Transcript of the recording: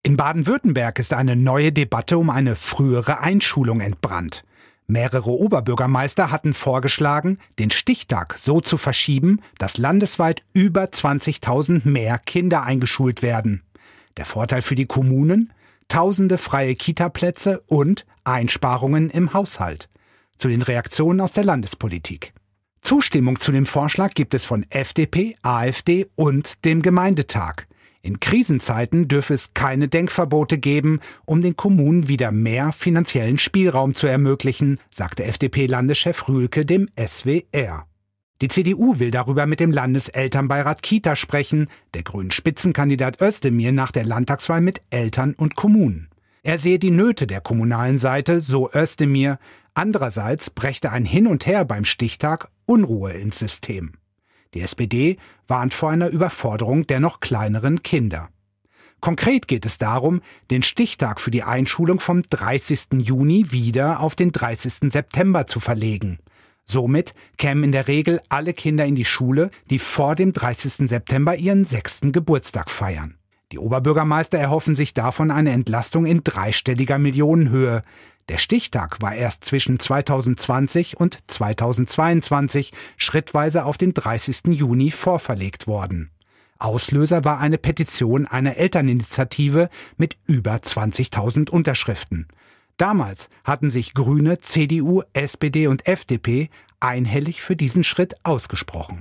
In Baden-Württemberg ist eine neue Debatte um eine frühere Einschulung entbrannt. Mehrere Oberbürgermeister hatten vorgeschlagen, den Stichtag so zu verschieben, dass landesweit über 20.000 mehr Kinder eingeschult werden. Der Vorteil für die Kommunen? Tausende freie Kitaplätze und Einsparungen im Haushalt. Zu den Reaktionen aus der Landespolitik. Zustimmung zu dem Vorschlag gibt es von FDP, AfD und dem Gemeindetag. In Krisenzeiten dürfe es keine Denkverbote geben, um den Kommunen wieder mehr finanziellen Spielraum zu ermöglichen, sagte FDP-Landeschef Rühlke dem SWR. Die CDU will darüber mit dem Landeselternbeirat Kita sprechen, der grünen Spitzenkandidat Özdemir nach der Landtagswahl mit Eltern und Kommunen. Er sehe die Nöte der kommunalen Seite, so Özdemir. Andererseits brächte ein Hin und Her beim Stichtag Unruhe ins System. Die SPD warnt vor einer Überforderung der noch kleineren Kinder. Konkret geht es darum, den Stichtag für die Einschulung vom 30. Juni wieder auf den 30. September zu verlegen. Somit kämen in der Regel alle Kinder in die Schule, die vor dem 30. September ihren 6. Geburtstag feiern. Die Oberbürgermeister erhoffen sich davon eine Entlastung in dreistelliger Millionenhöhe. Der Stichtag war erst zwischen 2020 und 2022 schrittweise auf den 30. Juni vorverlegt worden. Auslöser war eine Petition einer Elterninitiative mit über 20.000 Unterschriften. Damals hatten sich Grüne, CDU, SPD und FDP einhellig für diesen Schritt ausgesprochen.